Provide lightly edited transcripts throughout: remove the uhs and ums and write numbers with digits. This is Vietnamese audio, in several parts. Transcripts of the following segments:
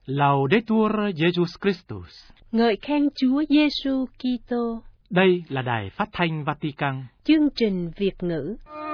Laudetur Jesus Christus. Ngợi khen Chúa Giêsu Kitô. Đây là Đài Phát thanh Vatican. Chương trình Việt ngữ.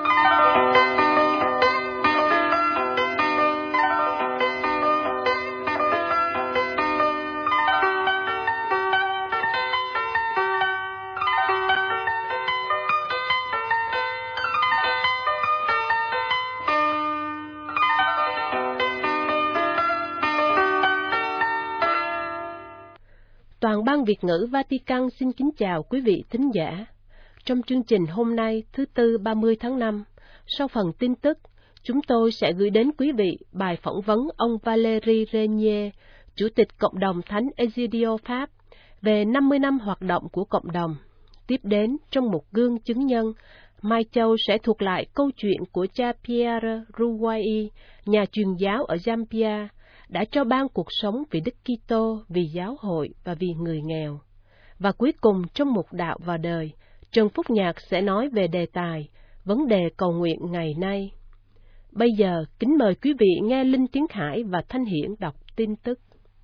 Toàn ban Việt ngữ Vatican xin kính chào quý vị thính giả. Trong chương trình hôm nay, thứ Tư 30 tháng 5, sau phần tin tức, chúng tôi sẽ gửi đến quý vị bài phỏng vấn ông Valéry Régnier, Chủ tịch Cộng đồng Thánh Egidio Pháp, về 50 năm hoạt động của cộng đồng. Tiếp đến, trong một gương chứng nhân, Mai Châu sẽ thuật lại câu chuyện của cha Pierre Rouai, nhà truyền giáo ở Zambia, đã cho ban cuộc sống vì Đức Kitô, vì giáo hội và vì người nghèo. Và cuối cùng, trong mục đạo và đời, Trần Phúc Nhạc sẽ nói về đề tài vấn đề cầu nguyện ngày nay. Bây giờ, kính mời quý vị nghe Linh Tiến Hải và Thanh Hiển đọc tin tức.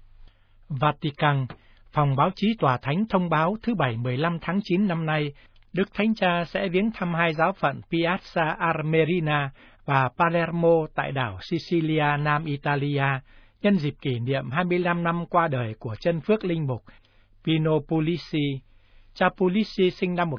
Vatican, phòng báo chí Tòa Thánh thông báo thứ Bảy 15 tháng 9 năm nay, Đức Thánh Cha sẽ viếng thăm hai giáo phận Piazza Armerina và Palermo tại đảo Sicilia, Nam Italia, nhân dịp kỷ niệm 25 năm qua đời của chân phước linh mục Pino Puglisi. Cha Puglisi sinh năm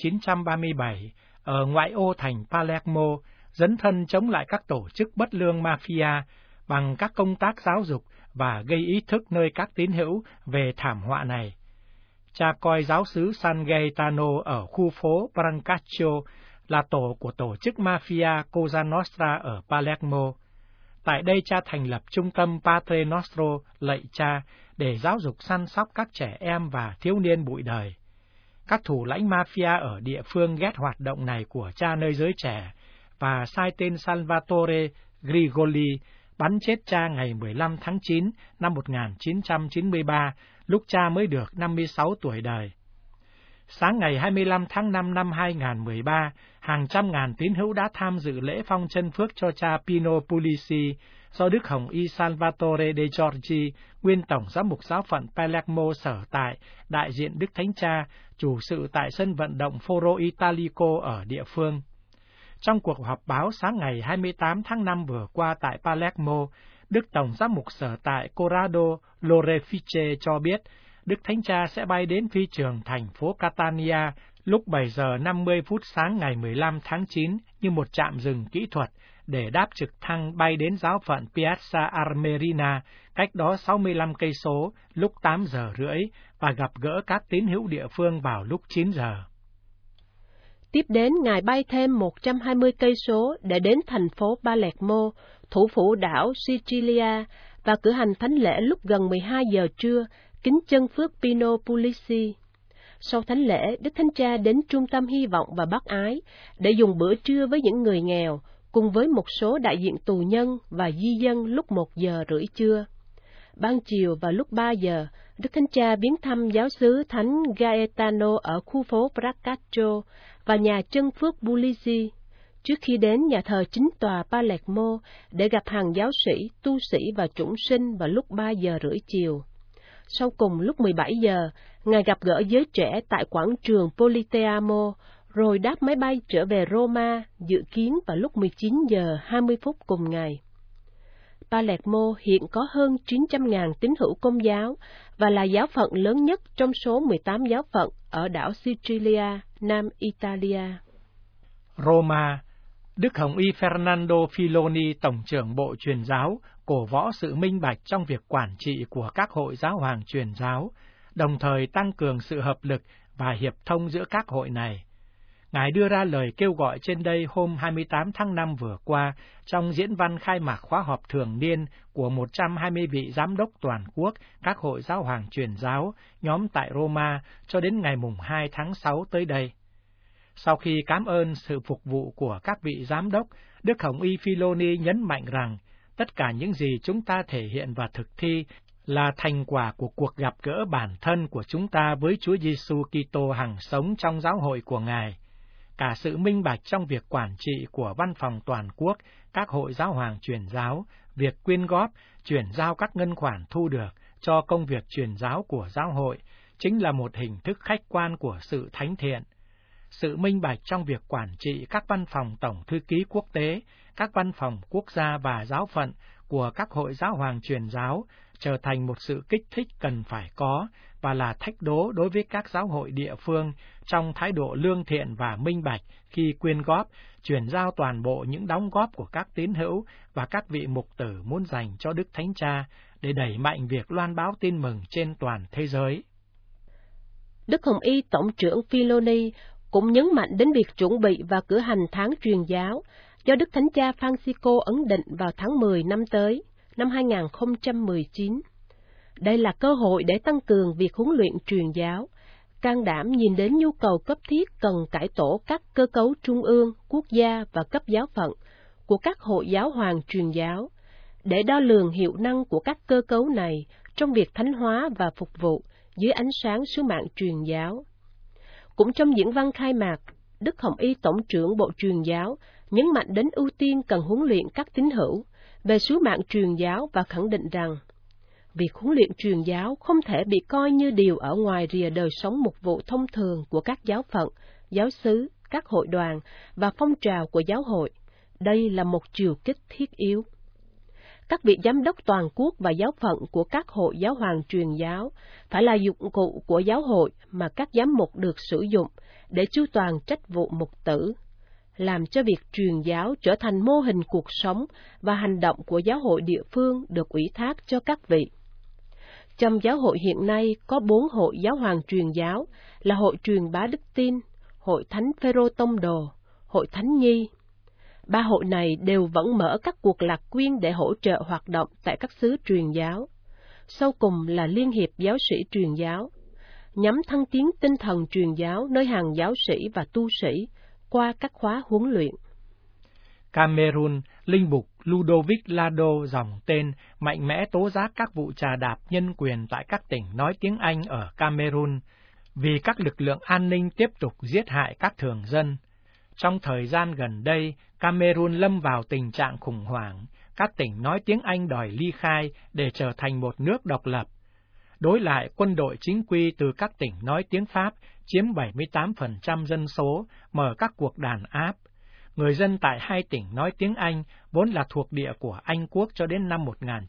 1937 ở ngoại ô thành Palermo, dấn thân chống lại các tổ chức bất lương mafia bằng các công tác giáo dục và gây ý thức nơi các tín hữu về thảm họa này. Cha coi giáo xứ San Gaetano ở khu phố Brancaccio là tổ của tổ chức mafia Cosa Nostra ở Palermo. Tại đây cha thành lập trung tâm Padre Nostro lạy cha để giáo dục săn sóc các trẻ em và thiếu niên bụi đời. Các thủ lãnh mafia ở địa phương ghét hoạt động này của cha nơi giới trẻ và sai tên Salvatore Grigoli bắn chết cha ngày 15 tháng 9 năm 1993, lúc cha mới được 56 tuổi đời. Sáng ngày 25 tháng 5 năm 2013, hàng trăm ngàn tín hữu đã tham dự lễ phong chân phước cho cha Pino Puglisi do Đức Hồng Y Salvatore de Giorgi, nguyên tổng giám mục giáo phận Palermo sở tại, đại diện Đức Thánh Cha, chủ sự tại sân vận động Foro Italico ở địa phương. Trong cuộc họp báo sáng ngày 28 tháng 5 vừa qua tại Palermo, Đức Tổng giám mục sở tại Corrado Lorefice cho biết, Đức Thánh Cha sẽ bay đến phi trường thành phố Catania lúc 7 giờ 50 phút sáng ngày 15 tháng 9 như một trạm dừng kỹ thuật để đáp trực thăng bay đến giáo phận Piazza Armerina, cách đó 65 cây số, lúc 8 giờ rưỡi và gặp gỡ các tín hữu địa phương vào lúc 9 giờ. Tiếp đến, Ngài bay thêm 120 cây số để đến thành phố Palermo, thủ phủ đảo Sicilia, và cử hành thánh lễ lúc gần 12 giờ trưa, kính chân phước Pino Puglisi. Sau thánh lễ, Đức Thánh Cha đến Trung tâm Hy vọng và Bác Ái để dùng bữa trưa với những người nghèo, cùng với một số đại diện tù nhân và di dân lúc 1 giờ rưỡi trưa. Ban chiều và lúc 3 giờ, Đức Thánh Cha viếng thăm giáo xứ Thánh Gaetano ở khu phố Brancaccio và nhà chân phước Puglisi, trước khi đến nhà thờ chính tòa Palermo để gặp hàng giáo sĩ, tu sĩ và chủng sinh vào lúc 3 giờ rưỡi chiều. Sau cùng lúc 17 giờ, Ngài gặp gỡ giới trẻ tại quảng trường Politeamo, rồi đáp máy bay trở về Roma, dự kiến vào lúc 19 giờ 20 phút cùng ngày. Palermo hiện có hơn 900.000 tín hữu Công giáo và là giáo phận lớn nhất trong số 18 giáo phận ở đảo Sicilia, Nam Italia. Roma, Đức Hồng Y Fernando Filoni, Tổng trưởng Bộ Truyền giáo, cổ võ sự minh bạch trong việc quản trị của các hội giáo hoàng truyền giáo, đồng thời tăng cường sự hợp lực và hiệp thông giữa các hội này. Ngài đưa ra lời kêu gọi trên đây hôm 28 tháng 5 vừa qua trong diễn văn khai mạc khóa họp thường niên của 120 vị giám đốc toàn quốc các hội giáo hoàng truyền giáo nhóm tại Roma cho đến ngày 2 tháng 6 tới đây. Sau khi cảm ơn sự phục vụ của các vị giám đốc, Đức Hồng Y Filoni nhấn mạnh rằng tất cả những gì chúng ta thể hiện và thực thi là thành quả của cuộc gặp gỡ bản thân của chúng ta với Chúa Giêsu Kitô hằng sống trong giáo hội của Ngài. cả sự minh bạch trong việc quản trị của Văn phòng Toàn quốc, các hội giáo hoàng truyền giáo, việc quyên góp, chuyển giao các ngân khoản thu được cho công việc truyền giáo của giáo hội, chính là một hình thức khách quan của sự thánh thiện. Sự minh bạch trong việc quản trị các văn phòng tổng thư ký quốc tế, các văn phòng quốc gia và giáo phận của các hội giáo hoàng truyền giáo trở thành một sự kích thích cần phải có và là thách đố đối với các giáo hội địa phương trong thái độ lương thiện và minh bạch khi quyên góp, chuyển giao toàn bộ những đóng góp của các tín hữu và các vị mục tử muốn dành cho Đức Thánh Cha để đẩy mạnh việc loan báo tin mừng trên toàn thế giới. Đức Hồng Y Tổng trưởng Filoni cũng nhấn mạnh đến việc chuẩn bị và cử hành tháng truyền giáo do Đức Thánh Cha Francisco ấn định vào tháng 10 năm tới, năm 2019. Đây là cơ hội để tăng cường việc huấn luyện truyền giáo, can đảm nhìn đến nhu cầu cấp thiết cần cải tổ các cơ cấu trung ương, quốc gia và cấp giáo phận của các hội giáo hoàng truyền giáo, để đo lường hiệu năng của các cơ cấu này trong việc thánh hóa và phục vụ dưới ánh sáng sứ mạng truyền giáo. Cũng trong diễn văn khai mạc, Đức Hồng Y Tổng trưởng Bộ Truyền giáo nhấn mạnh đến ưu tiên cần huấn luyện các tín hữu về sứ mạng truyền giáo và khẳng định rằng việc huấn luyện truyền giáo không thể bị coi như điều ở ngoài rìa đời sống mục vụ thông thường của các giáo phận, giáo xứ, các hội đoàn và phong trào của giáo hội. Đây là một chiều kích thiết yếu. Các vị giám đốc toàn quốc và giáo phận của các hội giáo hoàng truyền giáo phải là dụng cụ của giáo hội mà các giám mục được sử dụng để chu toàn trách vụ mục tử, làm cho việc truyền giáo trở thành mô hình cuộc sống và hành động của giáo hội địa phương được ủy thác cho các vị. Trong giáo hội hiện nay có 4 hội giáo hoàng truyền giáo là hội truyền bá đức tin, hội Thánh Phêrô Tông Đồ, hội Thánh Nhi. 3 hội này đều vẫn mở các cuộc lạc quyên để hỗ trợ hoạt động tại các xứ truyền giáo. Sau cùng là Liên hiệp giáo sĩ truyền giáo, nhằm thăng tiến tinh thần truyền giáo nơi hàng giáo sĩ và tu sĩ qua các khóa huấn luyện. Cameroon, linh mục Ludovic Lado dòng tên mạnh mẽ tố giác các vụ trà đạp nhân quyền tại các tỉnh nói tiếng Anh ở Cameroon, vì các lực lượng an ninh tiếp tục giết hại các thường dân. Trong thời gian gần đây, Cameroon lâm vào tình trạng khủng hoảng, các tỉnh nói tiếng Anh đòi ly khai để trở thành một nước độc lập. Đối lại, quân đội chính quy từ các tỉnh nói tiếng Pháp chiếm 78% dân số, mở các cuộc đàn áp. Người dân tại 2 tỉnh nói tiếng Anh, vốn là thuộc địa của Anh quốc cho đến năm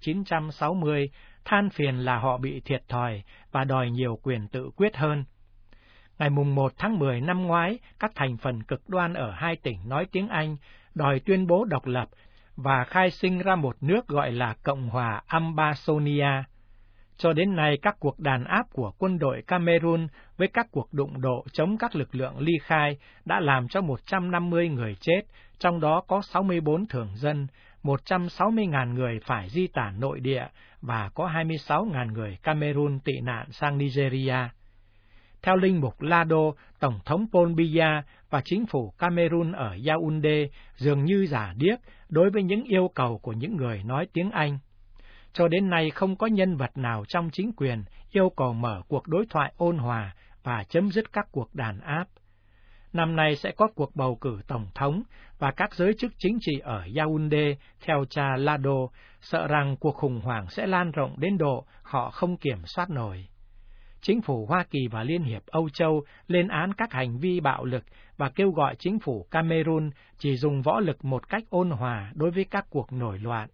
1960, than phiền là họ bị thiệt thòi và đòi nhiều quyền tự quyết hơn. Ngày 1 tháng 10 năm ngoái, các thành phần cực đoan ở 2 tỉnh nói tiếng Anh đòi tuyên bố độc lập và khai sinh ra một nước gọi là Cộng hòa Ambazonia. Cho đến nay, các cuộc đàn áp của quân đội Cameroon với các cuộc đụng độ chống các lực lượng ly khai đã làm cho 150 người chết, trong đó có 64 thường dân, 160.000 người phải di tản nội địa và có 26.000 người Cameroon tị nạn sang Nigeria. Theo linh mục Lado, Tổng thống Paul Biya và chính phủ Cameroon ở Yaoundé dường như giả điếc đối với những yêu cầu của những người nói tiếng Anh. Cho đến nay không có nhân vật nào trong chính quyền yêu cầu mở cuộc đối thoại ôn hòa và chấm dứt các cuộc đàn áp. Năm nay sẽ có cuộc bầu cử tổng thống và các giới chức chính trị ở Yaoundé, theo cha Lado, sợ rằng cuộc khủng hoảng sẽ lan rộng đến độ họ không kiểm soát nổi. Chính phủ Hoa Kỳ và Liên hiệp Âu Châu lên án các hành vi bạo lực và kêu gọi chính phủ Cameroon chỉ dùng võ lực một cách ôn hòa đối với các cuộc nổi loạn.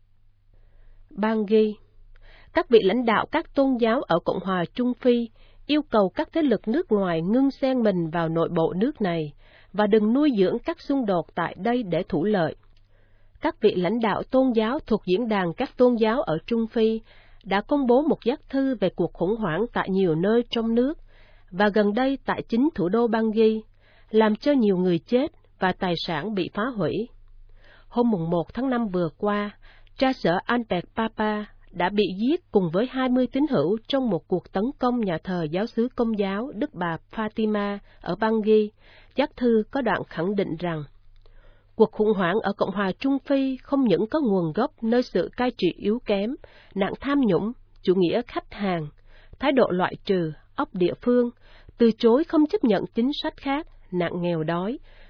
Bangui. Các vị lãnh đạo các tôn giáo ở Cộng hòa Trung Phi yêu cầu các thế lực nước ngoài ngưng xen mình vào nội bộ nước này và đừng nuôi dưỡng các xung đột tại đây để thủ lợi. Các vị lãnh đạo tôn giáo thuộc diễn đàn các tôn giáo ở Trung Phi đã công bố một giác thư về cuộc khủng hoảng tại nhiều nơi trong nước, và gần đây tại chính thủ đô Bangui, làm cho nhiều người chết và tài sản bị phá hủy. Hôm 1 tháng 5 vừa qua, cha sở Albert Papa đã bị giết cùng với 20 tín hữu trong một cuộc tấn công nhà thờ giáo xứ Công giáo Đức Bà Fatima ở Bangui. Giác thư có đoạn khẳng định rằng, cuộc khủng hoảng ở Cộng hòa Trung Phi không những có nguồn gốc nơi sự cai trị yếu kém, nạn tham nhũng, chủ nghĩa khách hàng, thái độ loại trừ, óc địa phương, từ chối không chấp nhận chính sách khác, nạn nghèo đói,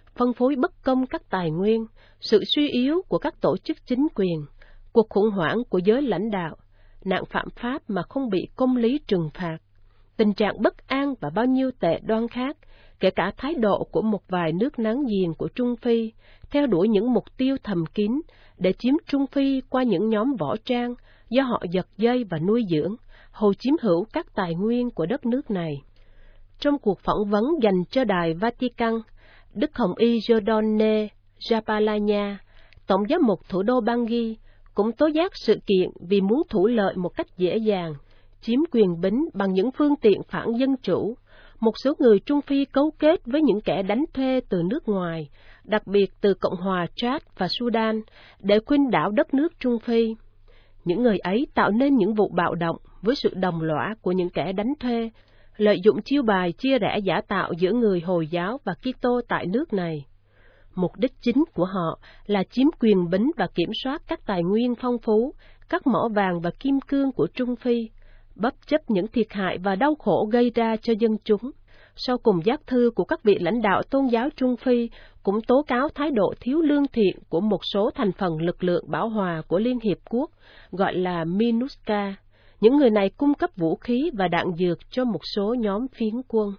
phân phối bất công các tài nguyên, sự suy yếu của các tổ chức chính quyền, cuộc khủng hoảng của giới lãnh đạo, nạn phạm pháp mà không bị công lý trừng phạt, tình trạng bất an và bao nhiêu tệ đoan khác, kể cả thái độ của một vài nước láng giềng của Trung Phi, theo đuổi những mục tiêu thầm kín để chiếm Trung Phi qua những nhóm võ trang do họ giật dây và nuôi dưỡng, hầu chiếm hữu các tài nguyên của đất nước này. Trong cuộc phỏng vấn dành cho Đài Vatican, Đức Hồng Y Giordone Japalanya, Tổng giám mục thủ đô Bangui, cũng tố giác sự kiện vì muốn thủ lợi một cách dễ dàng, chiếm quyền bính bằng những phương tiện phản dân chủ. Một số người Trung Phi cấu kết với những kẻ đánh thuê từ nước ngoài, đặc biệt từ Cộng hòa Chad và Sudan, để khuynh đảo đất nước Trung Phi. Những người ấy tạo nên những vụ bạo động với sự đồng lõa của những kẻ đánh thuê, lợi dụng chiêu bài chia rẽ giả tạo giữa người Hồi giáo và Kitô tại nước này. Mục đích chính của họ là chiếm quyền bính và kiểm soát các tài nguyên phong phú, các mỏ vàng và kim cương của Trung Phi, bất chấp những thiệt hại và đau khổ gây ra cho dân chúng. Sau cùng giác thư của các vị lãnh đạo tôn giáo Trung Phi cũng tố cáo thái độ thiếu lương thiện của một số thành phần lực lượng bảo hòa của Liên Hiệp Quốc, gọi là MINUSCA. Những người này cung cấp vũ khí và đạn dược cho một số nhóm phiến quân.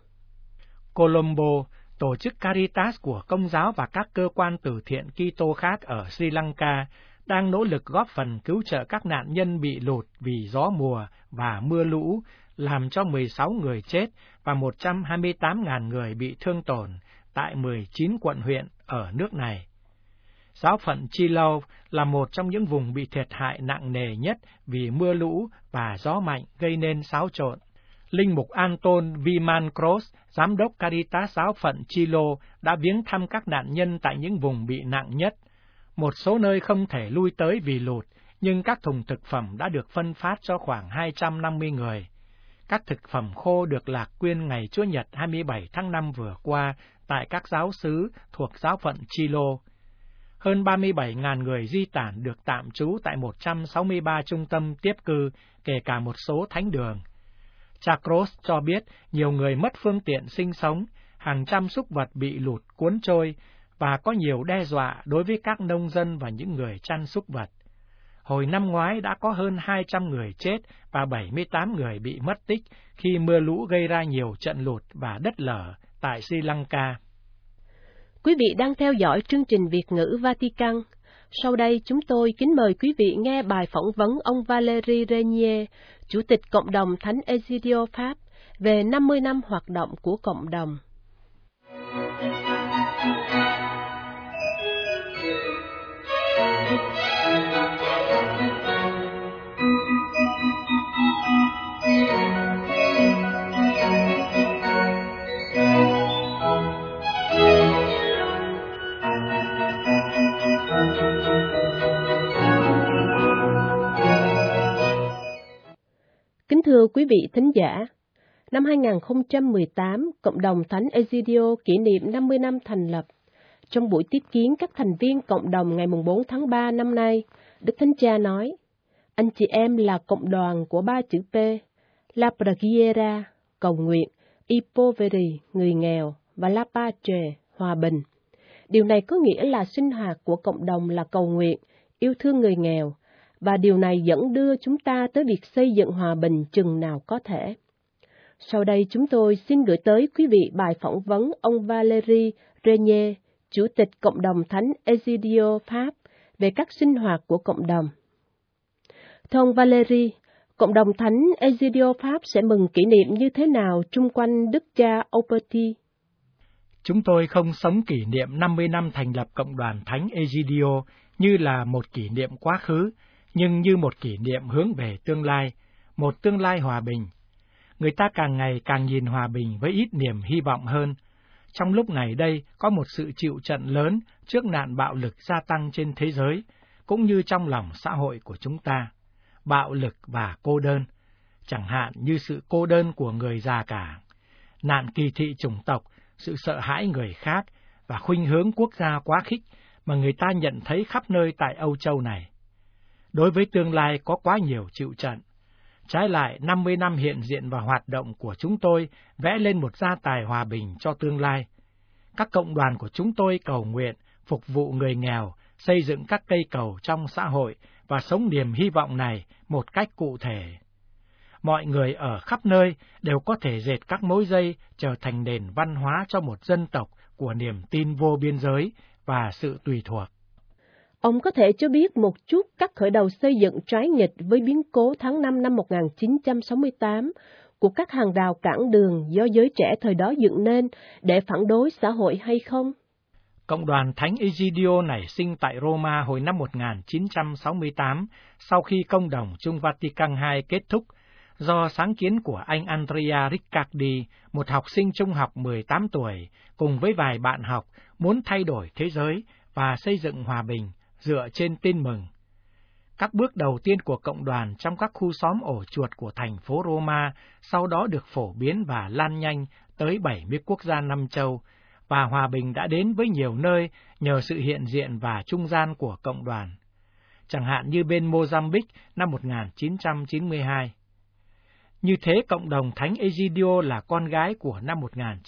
Colombo, tổ chức Caritas của Công giáo và các cơ quan từ thiện Kitô khác ở Sri Lanka đang nỗ lực góp phần cứu trợ các nạn nhân bị lụt vì gió mùa và mưa lũ, làm cho 16 người chết và 128.000 người bị thương tổn tại 19 quận huyện ở nước này. Giáo phận Chilau là một trong những vùng bị thiệt hại nặng nề nhất vì mưa lũ và gió mạnh gây nên xáo trộn. Linh mục Anton Viman-Cross, giám đốc Caritas giáo phận Chilo, đã viếng thăm các nạn nhân tại những vùng bị nặng nhất. Một số nơi không thể lui tới vì lụt, nhưng các thùng thực phẩm đã được phân phát cho khoảng 250 người. Các thực phẩm khô được lạc quyên ngày Chúa Nhật 27 tháng 5 vừa qua tại các giáo xứ thuộc giáo phận Chilo. Hơn 37.000 người di tản được tạm trú tại 163 trung tâm tiếp cư, kể cả một số thánh đường. Cha Cross cho biết nhiều người mất phương tiện sinh sống, hàng trăm súc vật bị lụt cuốn trôi, và có nhiều đe dọa đối với các nông dân và những người chăn súc vật. Hồi năm ngoái đã có hơn 200 người chết và 78 người bị mất tích khi mưa lũ gây ra nhiều trận lụt và đất lở tại Sri Lanka. Quý vị đang theo dõi chương trình Việt ngữ Vatican. Sau đây chúng tôi kính mời quý vị nghe bài phỏng vấn ông Valéry Régnier, Chủ tịch Cộng đồng Thánh Egidio Pháp, về 50 năm hoạt động của cộng đồng. Kính thưa quý vị thính giả, năm 2018, Cộng đồng Thánh Egidio kỷ niệm 50 năm thành lập. Trong buổi tiếp kiến các thành viên cộng đồng ngày 4 tháng 3 năm nay, Đức Thánh Cha nói, anh chị em là cộng đoàn của 3 chữ P, La Preghiera, cầu nguyện, I Poveri, người nghèo, và La Pace, hòa bình. Điều này có nghĩa là sinh hoạt của cộng đồng là cầu nguyện, yêu thương người nghèo, và điều này dẫn đưa chúng ta tới việc xây dựng hòa bình chừng nào có thể. Sau đây chúng tôi xin gửi tới quý vị bài phỏng vấn ông Valéry Régnier, Chủ tịch Cộng đồng Thánh Egidio Pháp, về các sinh hoạt của cộng đồng. Thưa ông Valéry, Cộng đồng Thánh Egidio Pháp sẽ mừng kỷ niệm như thế nào chung quanh Đức cha Auberti? Chúng tôi không sống kỷ niệm 50 năm thành lập Cộng đoàn Thánh Egidio như là một kỷ niệm quá khứ, nhưng như một kỷ niệm hướng về tương lai, một tương lai hòa bình. Người ta càng ngày càng nhìn hòa bình với ít niềm hy vọng hơn. Trong lúc này đây có một sự chịu trận lớn trước nạn bạo lực gia tăng trên thế giới, cũng như trong lòng xã hội của chúng ta. Bạo lực và cô đơn, chẳng hạn như sự cô đơn của người già cả, nạn kỳ thị chủng tộc, sự sợ hãi người khác và khuynh hướng quốc gia quá khích mà người ta nhận thấy khắp nơi tại Âu Châu này. Đối với tương lai có quá nhiều chịu trận. Trái lại, 50 năm hiện diện và hoạt động của chúng tôi vẽ lên một gia tài hòa bình cho tương lai. Các cộng đoàn của chúng tôi cầu nguyện, phục vụ người nghèo, xây dựng các cây cầu trong xã hội và sống niềm hy vọng này một cách cụ thể. Mọi người ở khắp nơi đều có thể dệt các mối dây trở thành nền văn hóa cho một dân tộc của niềm tin vô biên giới và sự tùy thuộc. Ông có thể cho biết một chút các khởi đầu xây dựng trái nghịch với biến cố tháng 5 năm 1968 của các hàng rào cản đường do giới trẻ thời đó dựng nên để phản đối xã hội hay không? Cộng đoàn Thánh Egidio nảy sinh tại Roma hồi năm 1968 sau khi Công đồng Chung Vatican II kết thúc, do sáng kiến của anh Andrea Riccardi, một học sinh trung học 18 tuổi, cùng với vài bạn học muốn thay đổi thế giới và xây dựng hòa bình dựa trên tin mừng. Các bước đầu tiên của cộng đoàn trong các khu xóm ổ chuột của thành phố Roma sau đó được phổ biến và lan nhanh tới 70 quốc gia năm châu, và hòa bình đã đến với nhiều nơi nhờ sự hiện diện và trung gian của cộng đoàn, chẳng hạn như bên Mozambique năm 1992. Như thế, cộng đồng Thánh Egidio là con gái của năm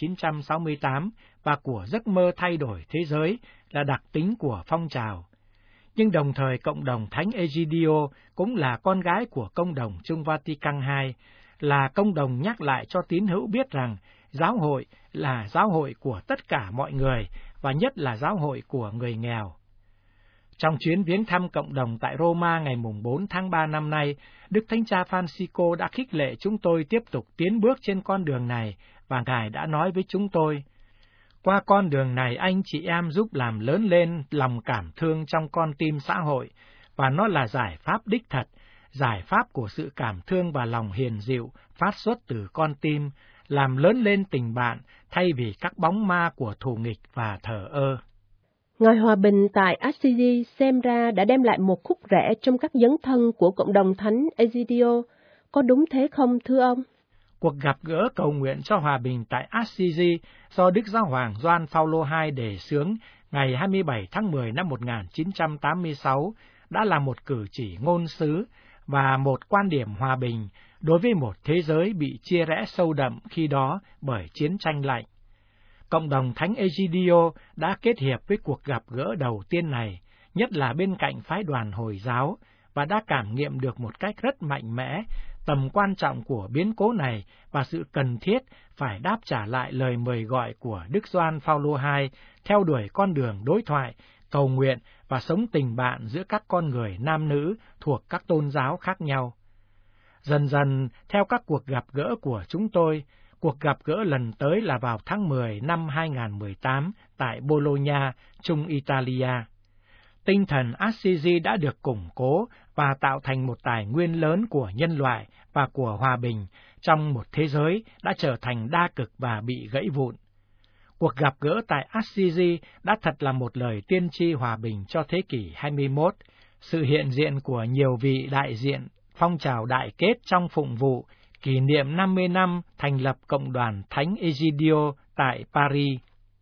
1968 và của giấc mơ thay đổi thế giới là đặc tính của phong trào. Nhưng đồng thời cộng đồng Thánh Egidio cũng là con gái của Công đồng Chung Vatican II, là công đồng nhắc lại cho tín hữu biết rằng giáo hội là giáo hội của tất cả mọi người, và nhất là giáo hội của người nghèo. Trong chuyến viếng thăm cộng đồng tại Roma ngày 4 tháng 3 năm nay, Đức Thánh Cha Francisco đã khích lệ chúng tôi tiếp tục tiến bước trên con đường này, và Ngài đã nói với chúng tôi: qua con đường này anh chị em giúp làm lớn lên lòng cảm thương trong con tim xã hội, và nó là giải pháp đích thật, giải pháp của sự cảm thương và lòng hiền dịu phát xuất từ con tim, làm lớn lên tình bạn thay vì các bóng ma của thù nghịch và thờ ơ. Ngài hòa bình tại Assisi xem ra đã đem lại một khúc rẽ trong các dấn thân của cộng đồng Thánh Egidio. Có đúng thế không, thưa ông? Cuộc gặp gỡ cầu nguyện cho hòa bình tại Assisi do Đức Giáo hoàng Gioan Phaolô II đề xướng ngày 27 tháng 10 năm 1986 đã là một cử chỉ ngôn sứ và một quan điểm hòa bình đối với một thế giới bị chia rẽ sâu đậm khi đó bởi chiến tranh lạnh. Cộng đồng Thánh Egidio đã kết hiệp với cuộc gặp gỡ đầu tiên này, nhất là bên cạnh phái đoàn Hồi giáo, và đã cảm nghiệm được một cách rất mạnh mẽ tầm quan trọng của biến cố này và sự cần thiết phải đáp trả lại lời mời gọi của Đức Gioan Phaolô II theo đuổi con đường đối thoại, cầu nguyện và sống tình bạn giữa các con người nam nữ thuộc các tôn giáo khác nhau. Dần dần, theo các cuộc gặp gỡ của chúng tôi, cuộc gặp gỡ lần tới là vào tháng 10 năm 2018 tại Bologna, Trung Italia. Tinh thần Assisi đã được củng cố và tạo thành một tài nguyên lớn của nhân loại và của hòa bình trong một thế giới đã trở thành đa cực và bị gãy vụn. Cuộc gặp gỡ tại Assisi đã thật là một lời tiên tri hòa bình cho thế kỷ 21, sự hiện diện của nhiều vị đại diện phong trào đại kết trong phụng vụ kỷ niệm 50 năm thành lập Cộng đoàn Thánh Egidio tại Paris.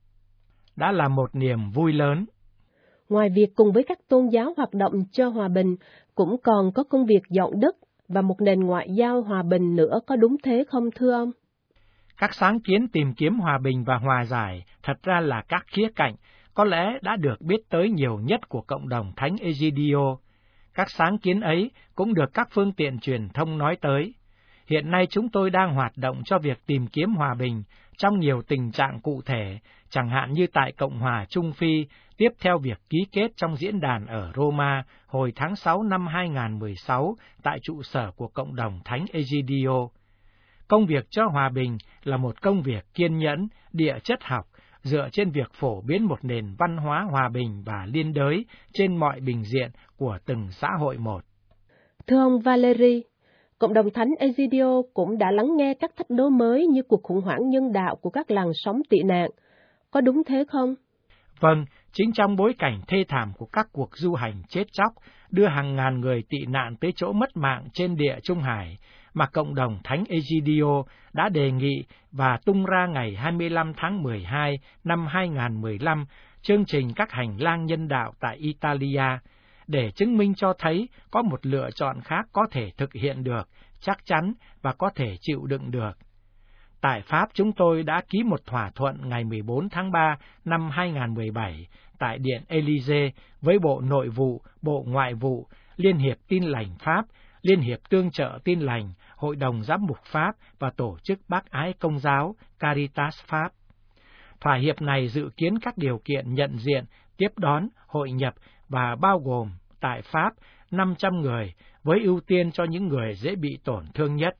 Đã là một niềm vui lớn. Ngoài việc cùng với các tôn giáo hoạt động cho hòa bình, cũng còn có công việc dọn đất và một nền ngoại giao hòa bình nữa, có đúng thế không, thưa ông? Các sáng kiến tìm kiếm hòa bình và hòa giải thật ra là các khía cạnh có lẽ đã được biết tới nhiều nhất của cộng đồng Thánh Egidio. Các sáng kiến ấy cũng được các phương tiện truyền thông nói tới. Hiện nay chúng tôi đang hoạt động cho việc tìm kiếm hòa bình trong nhiều tình trạng cụ thể, chẳng hạn như tại Cộng hòa Trung Phi, tiếp theo việc ký kết trong diễn đàn ở Roma hồi tháng 6 năm 2016 tại trụ sở của Cộng đồng Thánh Egidio. Công việc cho hòa bình là một công việc kiên nhẫn, địa chất học, dựa trên việc phổ biến một nền văn hóa hòa bình và liên đới trên mọi bình diện của từng xã hội một. Thưa ông Valery, Cộng đồng Thánh Egidio cũng đã lắng nghe các thách đố mới như cuộc khủng hoảng nhân đạo của các làn sóng tị nạn. Có đúng thế không? Vâng, chính trong bối cảnh thê thảm của các cuộc du hành chết chóc đưa hàng ngàn người tị nạn tới chỗ mất mạng trên địa Trung Hải, mà cộng đồng Thánh Egidio đã đề nghị và tung ra ngày 25 tháng 12 năm 2015 chương trình các hành lang nhân đạo tại Italia, để chứng minh cho thấy có một lựa chọn khác có thể thực hiện được, chắc chắn và có thể chịu đựng được. Tại Pháp, chúng tôi đã ký một thỏa thuận ngày 14 tháng 3 năm 2017 tại Điện Élysée với Bộ Nội vụ, Bộ Ngoại vụ, Liên hiệp Tin lành Pháp, Liên hiệp Tương trợ Tin lành, Hội đồng Giám mục Pháp và Tổ chức Bác ái Công giáo Caritas Pháp. Thỏa hiệp này dự kiến các điều kiện nhận diện, tiếp đón, hội nhập và bao gồm tại Pháp 500 người với ưu tiên cho những người dễ bị tổn thương nhất.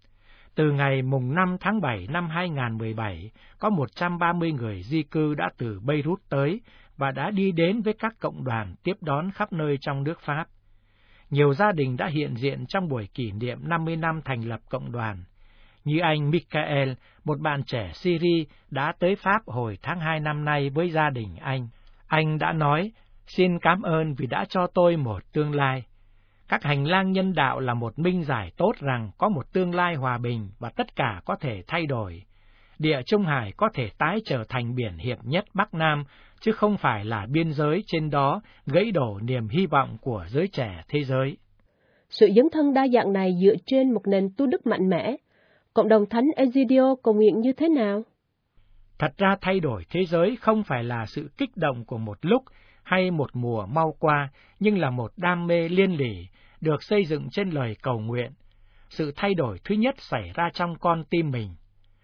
Từ ngày mùng 5 tháng 7 năm 2017, có 130 người di cư đã từ Beirut tới và đã đi đến với các cộng đoàn tiếp đón khắp nơi trong nước Pháp. Nhiều gia đình đã hiện diện trong buổi kỷ niệm 50 năm thành lập cộng đoàn. Như anh Michael, một bạn trẻ Syria đã tới Pháp hồi tháng 2 năm nay với gia đình anh. Anh đã nói, xin cảm ơn vì đã cho tôi một tương lai. Các hành lang nhân đạo là một minh giải tốt rằng có một tương lai hòa bình và tất cả có thể thay đổi. Địa Trung Hải có thể tái trở thành biển hiệp nhất Bắc Nam, chứ không phải là biên giới trên đó gãy đổ niềm hy vọng của giới trẻ thế giới. Sự dấn thân đa dạng này dựa trên một nền tu đức mạnh mẽ. Cộng đồng Thánh Egidio cầu nguyện như thế nào? Thật ra thay đổi thế giới không phải là sự kích động của một lúc hay một mùa mau qua, nhưng là một đam mê liên lỉ, được xây dựng trên lời cầu nguyện. Sự thay đổi thứ nhất xảy ra trong con tim mình.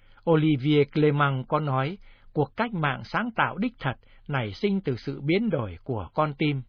Olivier Clément có nói, cuộc cách mạng sáng tạo đích thật nảy sinh từ sự biến đổi của con tim.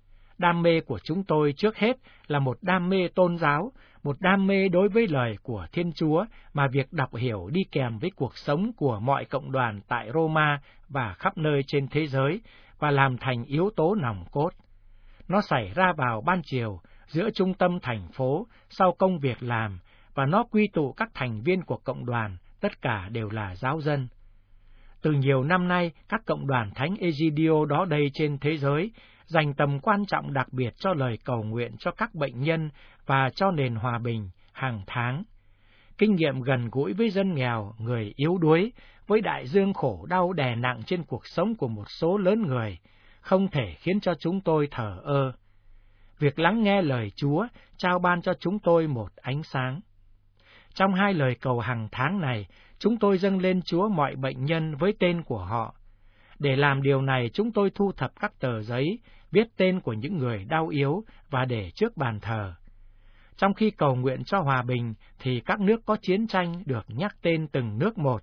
Đam mê của chúng tôi trước hết là một đam mê tôn giáo, một đam mê đối với lời của Thiên Chúa mà việc đọc hiểu đi kèm với cuộc sống của mọi cộng đoàn tại Roma và khắp nơi trên thế giới và làm thành yếu tố nòng cốt. Nó xảy ra vào ban chiều, giữa trung tâm thành phố, sau công việc làm, và nó quy tụ các thành viên của cộng đoàn, tất cả đều là giáo dân. Từ nhiều năm nay, các cộng đoàn Thánh Egidio đó đây trên thế giới dành tầm quan trọng đặc biệt cho lời cầu nguyện cho các bệnh nhân và cho nền hòa bình hàng tháng. Kinh nghiệm gần gũi với dân nghèo, người yếu đuối, với đại dương khổ đau đè nặng trên cuộc sống của một số lớn người, không thể khiến cho chúng tôi thờ ơ. Việc lắng nghe lời Chúa trao ban cho chúng tôi một ánh sáng. Trong 2 lời cầu hàng tháng này, chúng tôi dâng lên Chúa mọi bệnh nhân với tên của họ. Để làm điều này, chúng tôi thu thập các tờ giấy, viết tên của những người đau yếu và để trước bàn thờ. Trong khi cầu nguyện cho hòa bình, thì các nước có chiến tranh được nhắc tên từng nước một,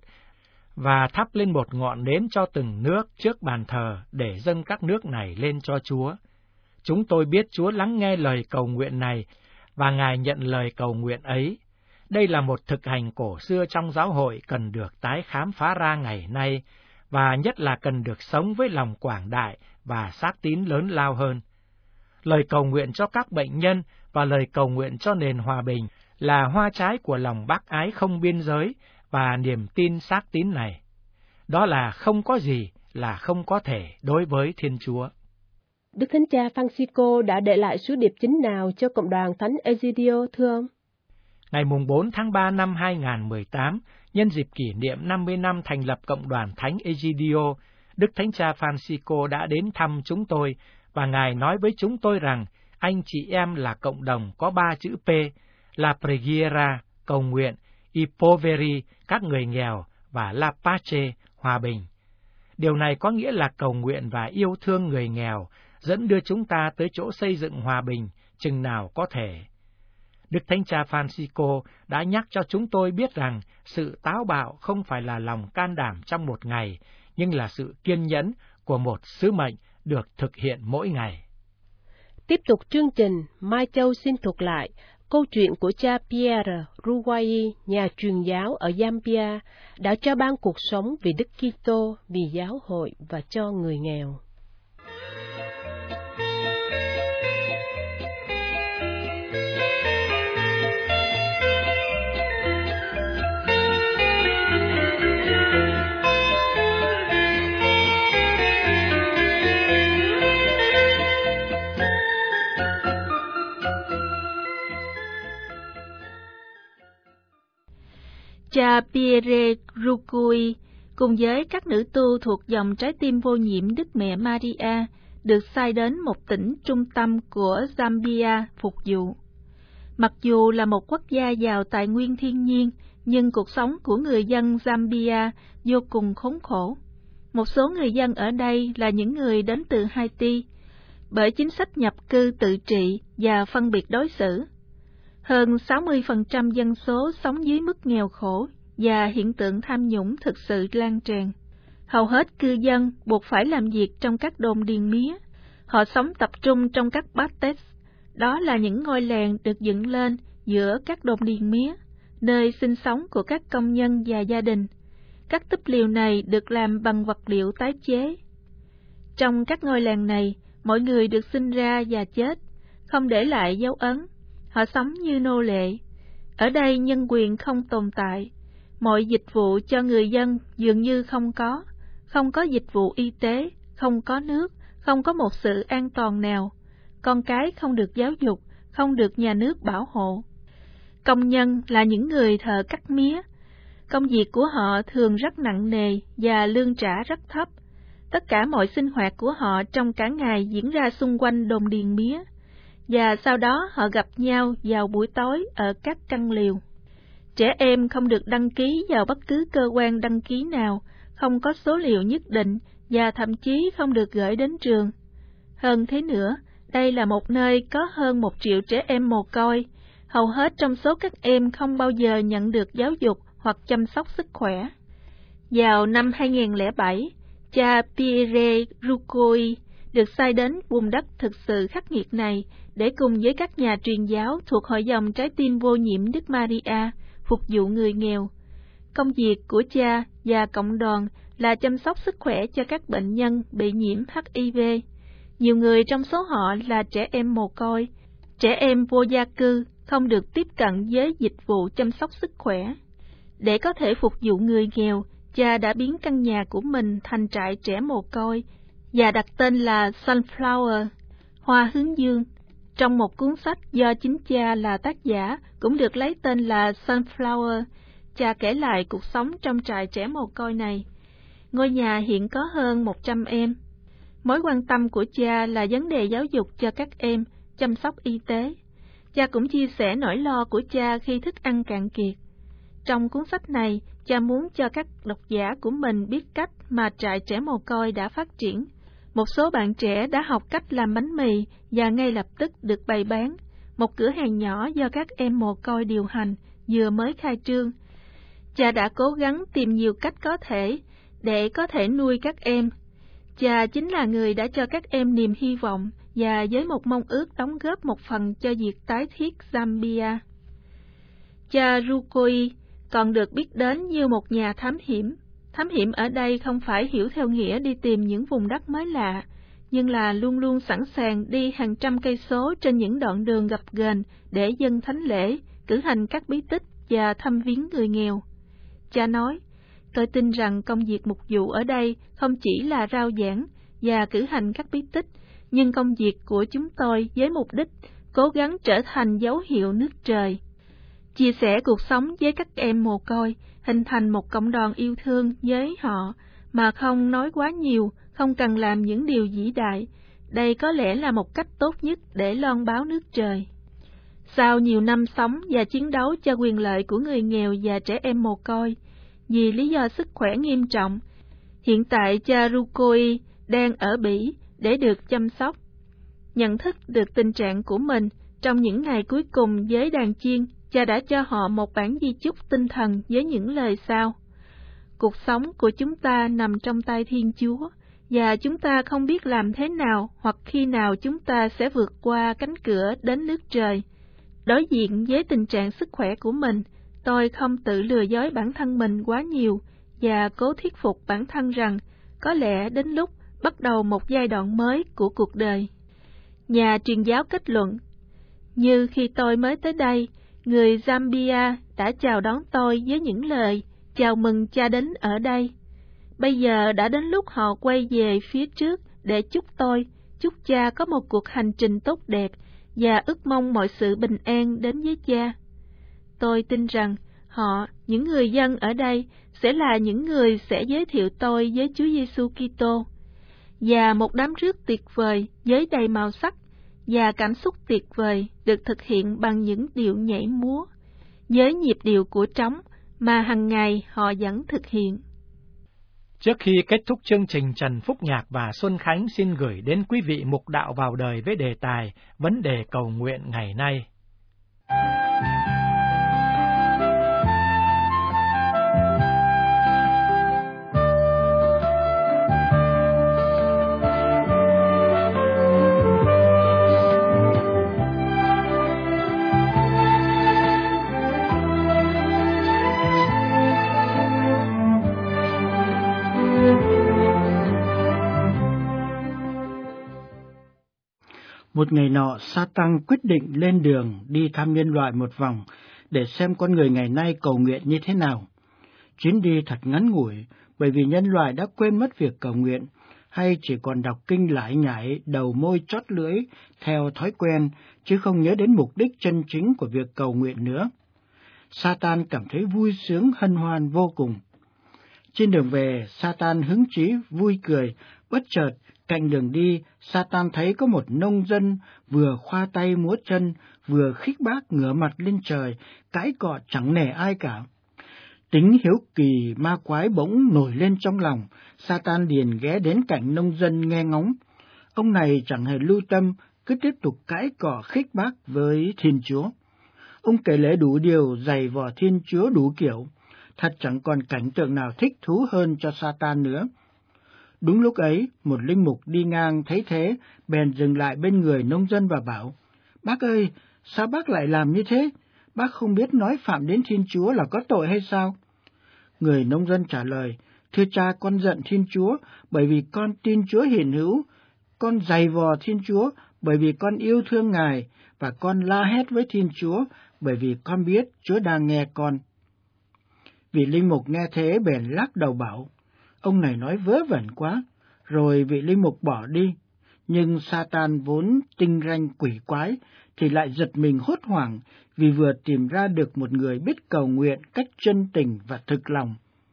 và thắp lên một ngọn nến cho từng nước trước bàn thờ để dâng các nước này lên cho Chúa. Chúng tôi biết Chúa lắng nghe lời cầu nguyện này, và Ngài nhận lời cầu nguyện ấy. Đây là một thực hành cổ xưa trong giáo hội cần được tái khám phá ra ngày nay, và nhất là cần được sống với lòng quảng đại và xác tín lớn lao hơn. Lời cầu nguyện cho các bệnh nhân và lời cầu nguyện cho nền hòa bình là hoa trái của lòng bác ái không biên giới và niềm tin xác tín này. Đó là không có gì là không có thể đối với Thiên Chúa. Đức Thánh Cha Francisco đã để lại sứ điệp chính nào cho cộng đoàn Thánh Egidio thưa ông? Ngày 4 tháng 3 năm 2018, nhân dịp kỷ niệm 50 năm thành lập Cộng đoàn Thánh Egidio, Đức Thánh Cha Francisco đã đến thăm chúng tôi, và Ngài nói với chúng tôi rằng anh chị em là cộng đồng có 3 chữ P, La Preghiera, cầu nguyện, I Poveri, các người nghèo, và La Pace, hòa bình. Điều này có nghĩa là cầu nguyện và yêu thương người nghèo, dẫn đưa chúng ta tới chỗ xây dựng hòa bình, chừng nào có thể. Đức Thánh Cha Francisco đã nhắc cho chúng tôi biết rằng sự táo bạo không phải là lòng can đảm trong một ngày, nhưng là sự kiên nhẫn của một sứ mệnh được thực hiện mỗi ngày. Tiếp tục chương trình, Mai Châu xin thuật lại câu chuyện của cha Pierre Ruwai, nhà truyền giáo ở Zambia, đã trao ban cuộc sống vì Đức Kitô, vì giáo hội và cho người nghèo. Cha Pierre Ruwai cùng với các nữ tu thuộc dòng trái tim vô nhiễm Đức Mẹ Maria được sai đến một tỉnh trung tâm của Zambia phục vụ. Mặc dù là một quốc gia giàu tài nguyên thiên nhiên, nhưng cuộc sống của người dân Zambia vô cùng khốn khổ. Một số người dân ở đây là những người đến từ Haiti, bởi chính sách nhập cư tự trị và phân biệt đối xử. Hơn 60% dân số sống dưới mức nghèo khổ và hiện tượng tham nhũng thực sự lan tràn. Hầu hết cư dân buộc phải làm việc trong các đồn điền mía. Họ sống tập trung trong các battes, đó là những ngôi làng được dựng lên giữa các đồn điền mía, nơi sinh sống của các công nhân và gia đình. Các túp lều này được làm bằng vật liệu tái chế. Trong các ngôi làng này, mọi người được sinh ra và chết, không để lại dấu ấn. Họ sống như nô lệ. Ở đây nhân quyền không tồn tại. Mọi dịch vụ cho người dân dường như không có dịch vụ y tế, không có nước, không có một sự an toàn nào. Con cái không được giáo dục, không được nhà nước bảo hộ. Công nhân là những người thợ cắt mía. Công việc của họ thường rất nặng nề và lương trả rất thấp. Tất cả mọi sinh hoạt của họ trong cả ngày diễn ra xung quanh đồn điền mía, và sau đó họ gặp nhau vào buổi tối ở các căn lều. Trẻ em không được đăng ký vào bất cứ cơ quan đăng ký nào, không có số liệu nhất định và thậm chí không được gửi đến trường. Hơn thế nữa, đây là một nơi có hơn 1 triệu trẻ em mồ côi. Hầu hết trong số các em không bao giờ nhận được giáo dục hoặc chăm sóc sức khỏe. Vào năm 2007, cha Pierre Rucoi được sai đến vùng đất thực sự khắc nghiệt này để cùng với các nhà truyền giáo thuộc Hội dòng Trái tim vô nhiễm Đức Maria phục vụ người nghèo. Công việc của cha và cộng đoàn là chăm sóc sức khỏe cho các bệnh nhân bị nhiễm HIV. Nhiều người trong số họ là trẻ em mồ côi, trẻ em vô gia cư không được tiếp cận với dịch vụ chăm sóc sức khỏe. Để có thể phục vụ người nghèo, cha đã biến căn nhà của mình thành trại trẻ mồ côi và đặt tên là Sunflower, hoa hướng dương. Trong một cuốn sách do chính cha là tác giả cũng được lấy tên là Sunflower, cha kể lại cuộc sống trong trại trẻ mồ côi này. Ngôi nhà hiện có hơn 100 em. Mối quan tâm của cha là vấn đề giáo dục cho các em, chăm sóc y tế. Cha cũng chia sẻ nỗi lo của cha khi thức ăn cạn kiệt. Trong cuốn sách này, cha muốn cho các độc giả của mình biết cách mà trại trẻ mồ côi đã phát triển. Một số bạn trẻ đã học cách làm bánh mì và ngay lập tức được bày bán. Một cửa hàng nhỏ do các em mồ côi điều hành vừa mới khai trương. Cha đã cố gắng tìm nhiều cách có thể để có thể nuôi các em. Cha chính là người đã cho các em niềm hy vọng và với một mong ước đóng góp một phần cho việc tái thiết Zambia. Cha Rucoi còn được biết đến như một nhà thám hiểm. Thám hiểm ở đây không phải hiểu theo nghĩa đi tìm những vùng đất mới lạ, nhưng là luôn luôn sẵn sàng đi hàng trăm cây số trên những đoạn đường gập ghềnh để dâng thánh lễ, cử hành các bí tích và thăm viếng người nghèo. Cha nói, tôi tin rằng công việc mục vụ ở đây không chỉ là rao giảng và cử hành các bí tích, nhưng công việc của chúng tôi với mục đích cố gắng trở thành dấu hiệu nước trời. Chia sẻ cuộc sống với các em mồ côi, hình thành một cộng đoàn yêu thương với họ mà không nói quá nhiều, không cần làm những điều vĩ đại. Đây có lẽ là một cách tốt nhất để loan báo nước trời. Sau nhiều năm sống và chiến đấu cho quyền lợi của người nghèo và trẻ em mồ côi, vì lý do sức khỏe nghiêm trọng, hiện tại cha Rucoi đang ở Bỉ để được chăm sóc. Nhận thức được tình trạng của mình, trong những ngày cuối cùng với đàn chiên, cha đã cho họ một bản di chúc tinh thần với những lời sau: cuộc sống của chúng ta nằm trong tay Thiên Chúa, và chúng ta không biết làm thế nào hoặc khi nào chúng ta sẽ vượt qua cánh cửa đến nước trời. Đối diện với tình trạng sức khỏe của mình, tôi không tự lừa dối bản thân mình quá nhiều và cố thuyết phục bản thân rằng có lẽ đến lúc bắt đầu một giai đoạn mới của cuộc đời. Nhà truyền giáo kết luận, như khi tôi mới tới đây, người Zambia đã chào đón tôi với những lời chào mừng cha đến ở đây. Bây giờ đã đến lúc họ quay về phía trước để chúc cha có một cuộc hành trình tốt đẹp và ước mong mọi sự bình an đến với cha. Tôi tin rằng họ, những người dân ở đây, sẽ là những người sẽ giới thiệu tôi với Chúa Giêsu Kitô. Và một đám rước tuyệt vời với đầy màu sắc, và cảm xúc tuyệt vời được thực hiện bằng những điệu nhảy múa, với nhịp điệu của trống mà hàng ngày họ vẫn thực hiện. Trước khi kết thúc chương trình, Trần Phúc Nhạc và Xuân Khánh xin gửi đến quý vị mục đạo vào đời với đề tài vấn đề cầu nguyện ngày nay. Một ngày nọ, Sa-tan quyết định lên đường đi thăm nhân loại một vòng để xem con người ngày nay cầu nguyện như thế nào. Chuyến đi thật ngắn ngủi bởi vì nhân loại đã quên mất việc cầu nguyện, hay chỉ còn đọc kinh lải nhải, đầu môi chót lưỡi theo thói quen, chứ không nhớ đến mục đích chân chính của việc cầu nguyện nữa. Sa-tan cảm thấy vui sướng hân hoan vô cùng. Trên đường về, Sa-tan hứng chí vui cười, bất chợt cạnh đường đi, Sa-tan thấy có một nông dân vừa khoa tay múa chân, vừa khích bác ngửa mặt lên trời, cãi cọ chẳng nể ai cả. Tính hiếu kỳ ma quái bỗng nổi lên trong lòng, Sa-tan liền ghé đến cạnh nông dân nghe ngóng. Ông này chẳng hề lưu tâm, cứ tiếp tục cãi cọ khích bác với Thiên Chúa. Ông kể lể đủ điều, giày vò Thiên Chúa đủ kiểu, thật chẳng còn cảnh tượng nào thích thú hơn cho Sa-tan nữa. Đúng lúc ấy, một linh mục đi ngang thấy thế, bèn dừng lại bên người nông dân và bảo: "Bác ơi, sao bác lại làm như thế? Bác không biết nói phạm đến Thiên Chúa là có tội hay sao?" Người nông dân trả lời: "Thưa cha, con giận Thiên Chúa bởi vì con tin Chúa hiển hữu, con giày vò Thiên Chúa bởi vì con yêu thương Ngài, và con la hét với Thiên Chúa bởi vì con biết Chúa đang nghe con." Vị linh mục nghe thế bèn lắc đầu bảo: "Ông này nói vớ vẩn quá." Rồi vị linh mục bỏ đi. Nhưng Sa-tan vốn tinh ranh quỷ quái thì lại giật mình hốt hoảng vì vừa tìm ra được một người biết cầu nguyện cách chân tình và thực lòng.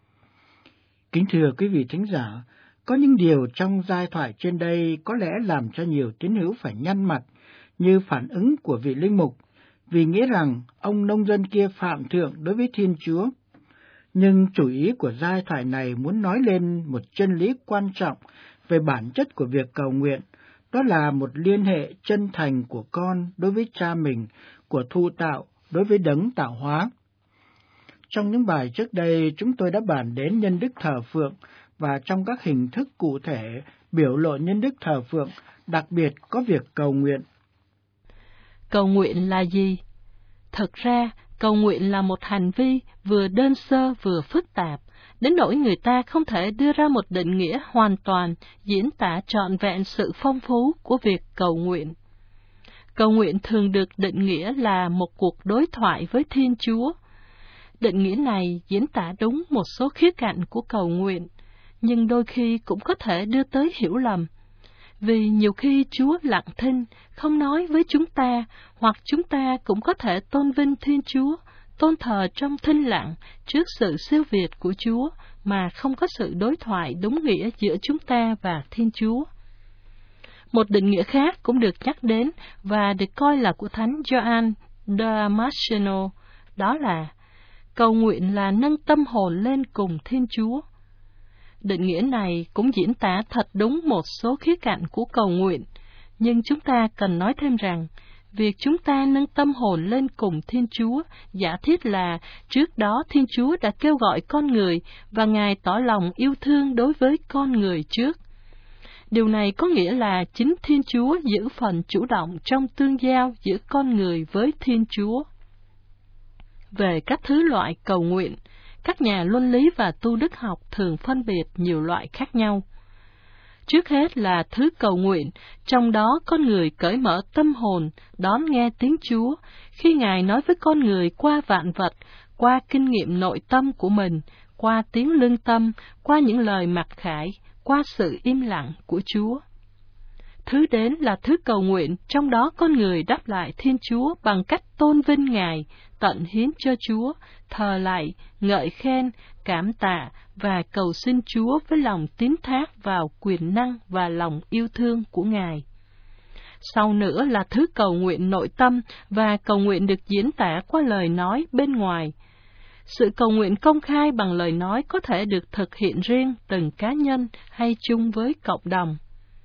Kính thưa quý vị thính giả, có những điều trong giai thoại trên đây có lẽ làm cho nhiều tín hữu phải nhăn mặt, như phản ứng của vị linh mục, vì nghĩa rằng ông nông dân kia phạm thượng đối với Thiên Chúa. Nhưng chủ ý của giai thoại này muốn nói lên một chân lý quan trọng về bản chất của việc cầu nguyện, đó là một liên hệ chân thành của con đối với cha mình, của thụ tạo đối với đấng tạo hóa. Trong những bài trước đây, chúng tôi đã bàn đến nhân đức thờ phượng, và trong các hình thức cụ thể biểu lộ nhân đức thờ phượng, đặc biệt có việc cầu nguyện. Cầu nguyện là gì? Thật ra, cầu nguyện là một hành vi vừa đơn sơ vừa phức tạp, đến nỗi người ta không thể đưa ra một định nghĩa hoàn toàn, diễn tả trọn vẹn sự phong phú của việc cầu nguyện. Cầu nguyện thường được định nghĩa là một cuộc đối thoại với Thiên Chúa. Định nghĩa này diễn tả đúng một số khía cạnh của cầu nguyện, nhưng đôi khi cũng có thể đưa tới hiểu lầm. Vì nhiều khi Chúa lặng thinh, không nói với chúng ta, hoặc chúng ta cũng có thể tôn vinh Thiên Chúa, tôn thờ trong thinh lặng trước sự siêu việt của Chúa, mà không có sự đối thoại đúng nghĩa giữa chúng ta và Thiên Chúa. Một định nghĩa khác cũng được nhắc đến và được coi là của Thánh Gioan Damasceno, đó là cầu nguyện là nâng tâm hồn lên cùng Thiên Chúa. Định nghĩa này cũng diễn tả thật đúng một số khía cạnh của cầu nguyện, nhưng chúng ta cần nói thêm rằng, việc chúng ta nâng tâm hồn lên cùng Thiên Chúa giả thiết là trước đó Thiên Chúa đã kêu gọi con người và Ngài tỏ lòng yêu thương đối với con người trước. Điều này có nghĩa là chính Thiên Chúa giữ phần chủ động trong tương giao giữa con người với Thiên Chúa. Về các thứ loại cầu nguyện, các nhà luân lý và tu đức học thường phân biệt nhiều loại khác nhau. Trước hết là thứ cầu nguyện, trong đó con người cởi mở tâm hồn, đón nghe tiếng Chúa, khi Ngài nói với con người qua vạn vật, qua kinh nghiệm nội tâm của mình, qua tiếng lương tâm, qua những lời mặc khải, qua sự im lặng của Chúa. Thứ đến là thứ cầu nguyện, trong đó con người đáp lại Thiên Chúa bằng cách tôn vinh Ngài, tận hiến cho Chúa, thờ lạy, ngợi khen, cảm tạ và cầu xin Chúa với lòng tín thác vào quyền năng và lòng yêu thương của Ngài. Sau nữa là thứ cầu nguyện nội tâm và cầu nguyện được diễn tả qua lời nói bên ngoài. Sự cầu nguyện công khai bằng lời nói có thể được thực hiện riêng từng cá nhân hay chung với cộng đồng.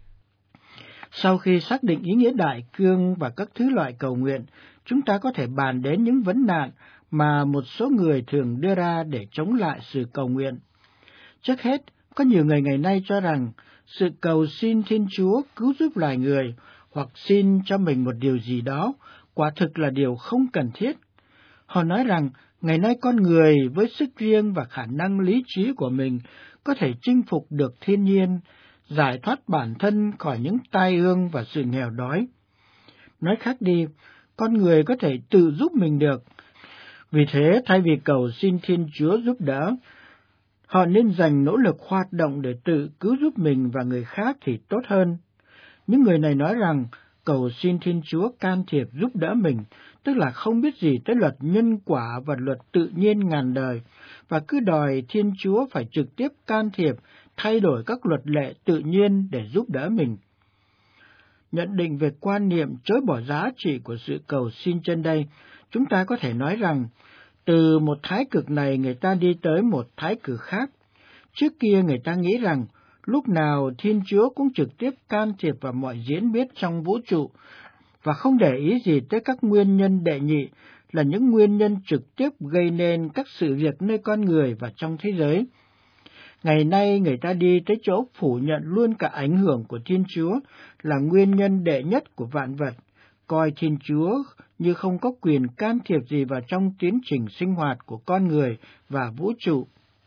Sau khi xác định ý nghĩa đại cương và các thứ loại cầu nguyện, chúng ta có thể bàn đến những vấn nạn mà một số người thường đưa ra để chống lại sự cầu nguyện. Trước hết, có nhiều người ngày nay cho rằng sự cầu xin Thiên Chúa cứu giúp loài người hoặc xin cho mình một điều gì đó quả thực là điều không cần thiết. Họ nói rằng ngày nay con người với sức riêng và khả năng lý trí của mình có thể chinh phục được thiên nhiên, giải thoát bản thân khỏi những tai ương và sự nghèo đói. Nói khác đi, con người có thể tự giúp mình được. Vì thế, thay vì cầu xin Thiên Chúa giúp đỡ, họ nên dành nỗ lực hoạt động để tự cứu giúp mình và người khác thì tốt hơn. Những người này nói rằng cầu xin Thiên Chúa can thiệp giúp đỡ mình, tức là không biết gì tới luật nhân quả và luật tự nhiên ngàn đời, và cứ đòi Thiên Chúa phải trực tiếp can thiệp, thay đổi các luật lệ tự nhiên để giúp đỡ mình. Nhận định về quan niệm chối bỏ giá trị của sự cầu xin trên đây, chúng ta có thể nói rằng, từ một thái cực này người ta đi tới một thái cực khác. Trước kia người ta nghĩ rằng, lúc nào Thiên Chúa cũng trực tiếp can thiệp vào mọi diễn biến trong vũ trụ, và không để ý gì tới các nguyên nhân đệ nhị là những nguyên nhân trực tiếp gây nên các sự việc nơi con người và trong thế giới. Ngày nay người ta đi tới chỗ phủ nhận luôn cả ảnh hưởng của Thiên Chúa là nguyên nhân đệ nhất của vạn vật, coi Thiên Chúa như không có quyền can thiệp gì vào trong tiến trình sinh hoạt của con người và vũ trụ.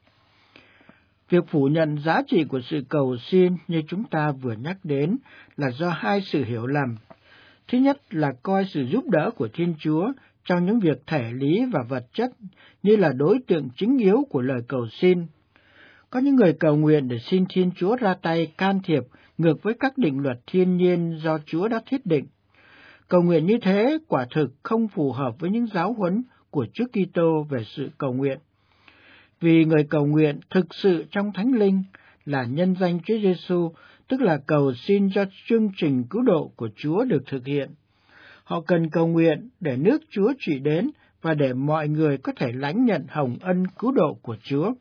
Việc phủ nhận giá trị của sự cầu xin như chúng ta vừa nhắc đến là do hai sự hiểu lầm. Thứ nhất là coi sự giúp đỡ của Thiên Chúa trong những việc thể lý và vật chất như là đối tượng chính yếu của lời cầu xin. Có những người cầu nguyện để xin Thiên Chúa ra tay can thiệp ngược với các định luật thiên nhiên do Chúa đã thiết định. Cầu nguyện như thế quả thực không phù hợp với những giáo huấn của Chúa Kitô về sự cầu nguyện. Vì người cầu nguyện thực sự trong Thánh Linh là nhân danh Chúa Giêsu, tức là cầu xin cho chương trình cứu độ của Chúa được thực hiện. Họ cần cầu nguyện để nước Chúa trị đến và để mọi người có thể lãnh nhận hồng ân cứu độ của Chúa.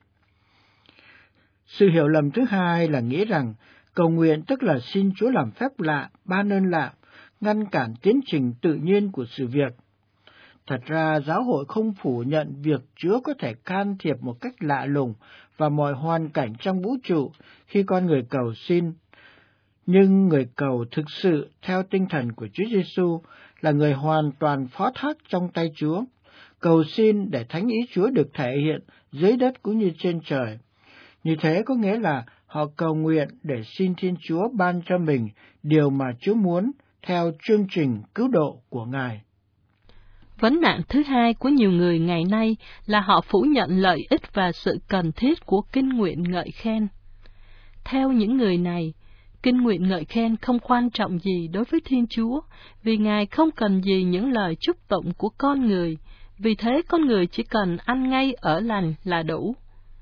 Sự hiểu lầm thứ hai là nghĩ rằng cầu nguyện tức là xin Chúa làm phép lạ, ban ơn lạ, ngăn cản tiến trình tự nhiên của sự việc. Thật ra, giáo hội không phủ nhận việc Chúa có thể can thiệp một cách lạ lùng vào mọi hoàn cảnh trong vũ trụ khi con người cầu xin. Nhưng người cầu thực sự theo tinh thần của Chúa Giêsu là người hoàn toàn phó thác trong tay Chúa, cầu xin để thánh ý Chúa được thể hiện dưới đất cũng như trên trời. Như thế có nghĩa là họ cầu nguyện để xin Thiên Chúa ban cho mình điều mà Chúa muốn theo chương trình cứu độ của Ngài. Vấn nạn thứ hai của nhiều người ngày nay là họ phủ nhận lợi ích và sự cần thiết của kinh nguyện ngợi khen. Theo những người này, kinh nguyện ngợi khen không quan trọng gì đối với Thiên Chúa, vì Ngài không cần gì những lời chúc tụng của con người, vì thế con người chỉ cần ăn ngay ở lành là đủ.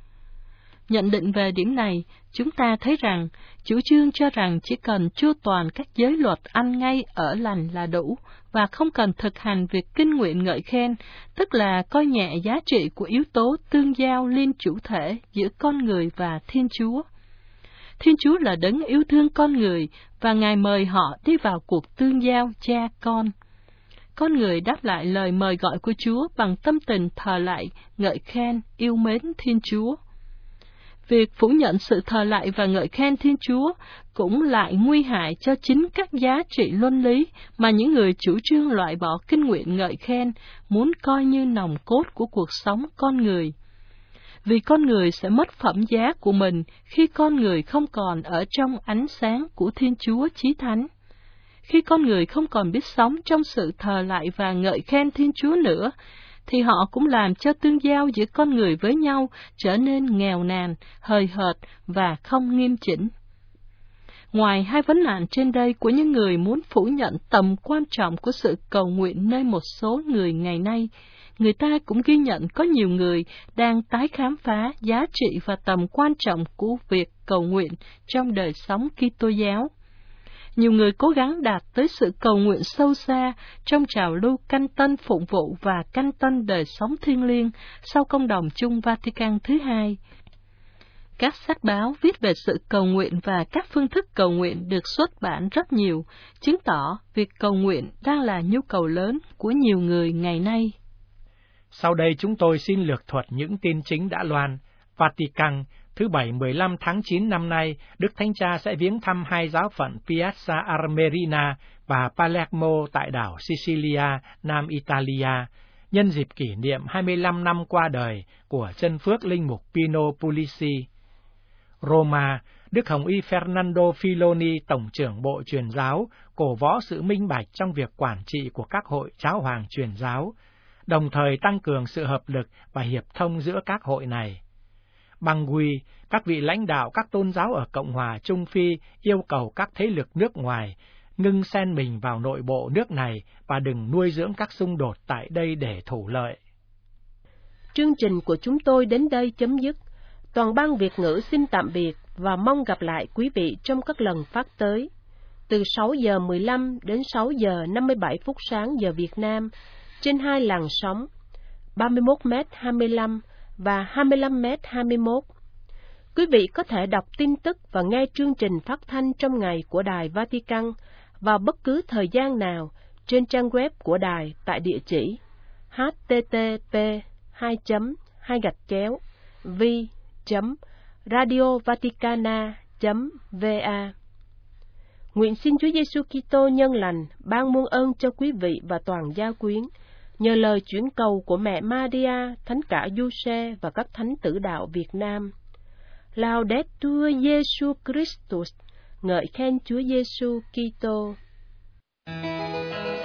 Nhận định về điểm này, chúng ta thấy rằng, chủ trương cho rằng chỉ cần chu toàn các giới luật ăn ngay ở lành là đủ, và không cần thực hành việc kinh nguyện ngợi khen, tức là coi nhẹ giá trị của yếu tố tương giao liên chủ thể giữa con người và Thiên Chúa. Thiên Chúa là đấng yêu thương con người, và Ngài mời họ đi vào cuộc tương giao cha con. Con người đáp lại lời mời gọi của Chúa bằng tâm tình thờ lạy, ngợi khen, yêu mến Thiên Chúa. Việc phủ nhận sự thờ lạy và ngợi khen Thiên Chúa cũng lại nguy hại cho chính các giá trị luân lý mà những người chủ trương loại bỏ kinh nguyện ngợi khen muốn coi như nòng cốt của cuộc sống con người. Vì con người sẽ mất phẩm giá của mình khi con người không còn ở trong ánh sáng của Thiên Chúa Chí Thánh. Khi con người không còn biết sống trong sự thờ lạy và ngợi khen Thiên Chúa nữa, thì họ cũng làm cho tương giao giữa con người với nhau trở nên nghèo nàn, hời hợt và không nghiêm chỉnh. Ngoài hai vấn nạn trên đây của những người muốn phủ nhận tầm quan trọng của sự cầu nguyện nơi một số người ngày nay, người ta cũng ghi nhận có nhiều người đang tái khám phá giá trị và tầm quan trọng của việc cầu nguyện trong đời sống Kitô giáo. nhiều người cố gắng đạt tới sự cầu nguyện sâu xa trong trào lưu canh tân phụng vụ và canh tân đời sống thiêng liêng sau công đồng chung Vatican thứ hai. Các sách báo viết về sự cầu nguyện và các phương thức cầu nguyện được xuất bản rất nhiều, chứng tỏ việc cầu nguyện đang là nhu cầu lớn của nhiều người ngày nay. Sau đây chúng tôi xin lược thuật những tin chính đã loan. Vatican, thứ Bảy 15 tháng 9 năm nay, Đức Thánh Cha sẽ viếng thăm hai giáo phận Piazza Armerina và Palermo tại đảo Sicilia, Nam Italia, nhân dịp kỷ niệm 25 năm qua đời của chân phước linh mục Pino Puglisi. Roma, Đức Hồng Y Fernando Filoni, Tổng trưởng Bộ Truyền giáo, cổ võ sự minh bạch trong việc quản trị của các hội giáo hoàng truyền giáo, đồng thời tăng cường sự hợp lực và hiệp thông giữa các hội này. Bangui, các vị lãnh đạo các tôn giáo ở Cộng hòa Trung Phi yêu cầu các thế lực nước ngoài ngưng xen mình vào nội bộ nước này và đừng nuôi dưỡng các xung đột tại đây để thủ lợi. Chương trình của chúng tôi đến đây chấm dứt. Toàn ban Việt ngữ xin tạm biệt và mong gặp lại quý vị trong các lần phát tới. Từ 6 giờ 15 đến 6 giờ 57 phút sáng giờ Việt Nam, trên hai làn sóng 31m25 và 25m21. Quý vị có thể đọc tin tức và nghe chương trình phát thanh trong ngày của Đài Vatican vào bất cứ thời gian nào trên trang web của đài tại địa chỉ http://v.radiovaticana.va. Nguyện xin Chúa Giêsu Kitô nhân lành ban muôn ơn cho quý vị và toàn gia quyến, nhờ lời chuyển cầu của mẹ Maria, Thánh cả Giuse và các thánh tử đạo Việt Nam. Laudetur Jesu Christus, ngợi khen Chúa Giêsu Kitô.